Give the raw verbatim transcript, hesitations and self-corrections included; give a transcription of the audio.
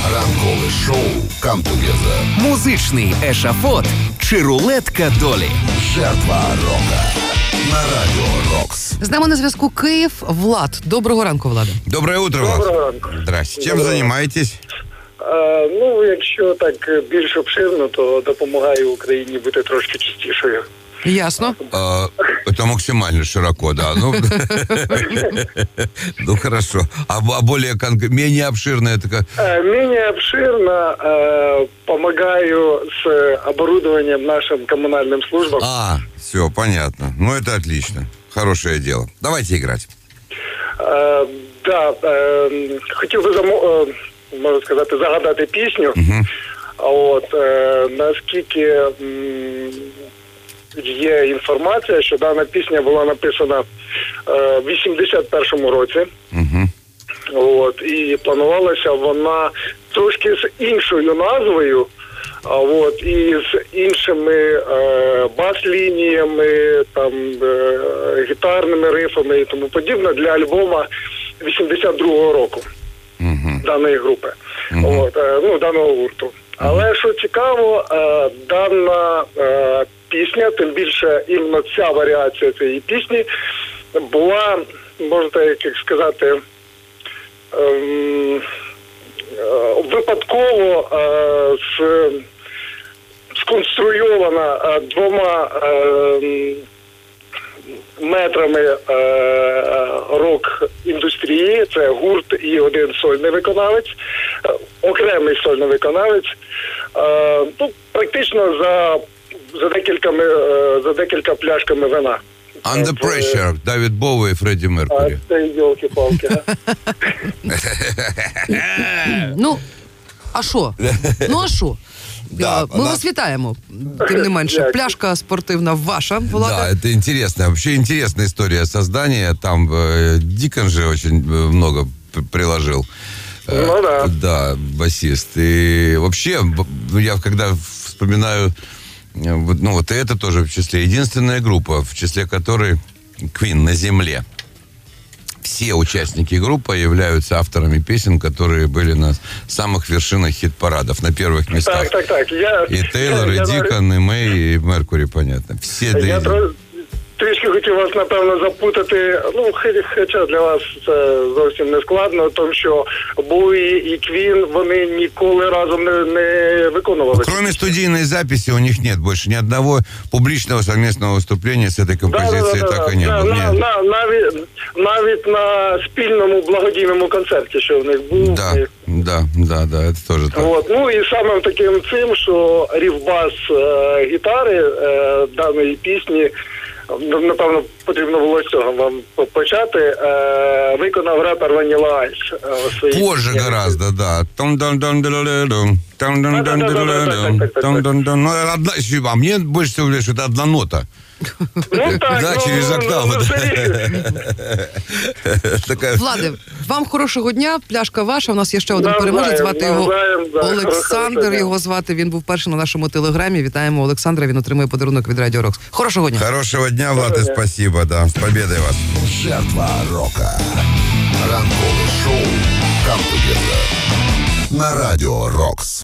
Ранкове шоу «Come Together». Музичний ешафот чи рулетка долі. Жертва рока на Радіо Рокс. З нами на зв'язку Київ. Влад. Доброго ранку, Влада. Доброе утро, Влад. Доброго ранку. Здрасте. Чим займаєтесь? А, ну, якщо так більш обширно, то допомагаю Україні бути трошки чистішою. Ясно. А, это максимально широко, да. Ну, ну хорошо. А, а более конкретно, менее обширно это как? А, менее обширно а, помогаю с оборудованием нашим коммунальным службам. А, все, понятно. Ну, это отлично. Хорошее дело. Давайте играть. А, да, а, хотів би, замо, можна сказати, загадати пісню. Угу. От, а, наскільки... М- Є інформація, що дана пісня була написана е, в вісімдесят першому році. Угу. От, і планувалася вона трошки з іншою назвою, а от, і з іншими е, бас-лініями, там, е, гітарними рифами і тому подібне для альбома вісімдесят другого року Угу. даної групи, Угу. от, е, ну, даного гурту. Але що цікаво, е, дана е, пісня, тим більше іменно ця варіація цієї пісні була, можна так як сказати, ем, е, випадково е, з, сконструйована е, двома е, метрами е, рок-індустрії. Це гурт і один сольний виконавець, е, окремий сольний виконавець. Е, ну, практично за За декільками, за декілька пляшками вина. Under Pressure, Давід Боуі і Фредді Меркурі. А це йолки-палки, а? Ну, а що? Ну, а що? Да, Ми она- вас вітаємо, тим не менше. Дякую. Пляшка спортивна ваша, Влада. Да, это интересно. Вообще интересная история создания. Там э, Дикон же очень э, много п- приложил. Э, Ну да. Да, басист. И вообще, б- я когда вспоминаю, э, вот, ну вот и это тоже в числе, единственная группа, в числе которой Queen на земле. Все участники группы являются авторами песен, которые были на самых вершинах хит-парадов, на первых местах. Так, так, так. Я, И Тейлор, я, и я, Дикон, и Мэй, и Меркурі, понятно. Все до я единого. тро- трішки хотів вас, напевно, запутати. Ну, хай- хоча для вас це зовсім не складно, тому що Боуї і Квін, вони ніколи разом не, не виконували. Кроме студийной записи у них нет больше ни одного публичного совместного выступления с этой композицией, так и не Да, было. на, Нет. на, навіть, навіть на спільному благодійному концерті, що в них був. Да, да, да, да, это тоже так. От, ну і самим таким цим, що рів-бас е, гітари е, даної пісні, напевно, потрібно було з цього вам почати, е, виконав репер Vanilla Ice. е, у своїй Позже пісні. гораздо, да. Там-дам-дам-дам-дам-дам, там-дам-дам-дам-дам, там-дам-дам. Ну, одна, а мне больше всего говорят, что это одна нота. Ну, так, Да, ну, через ну, октаву, ну, да. це- Такая... Влади, вам хорошого дня, пляшка ваша. У нас є ще один Навзаєм, переможець, звати його навзаєм, да, Олександр. хорошого дня. Його звати. Він був перший на нашому телеграмі. Вітаємо Олександра. Він отримує подарунок від Радіо Рокс. Хорошого дня. Хорошего дня, Влад, и спасибо, да. С победой вас. Жертва рока. Ранкове шоу «Come Together» на Радіо Рокс.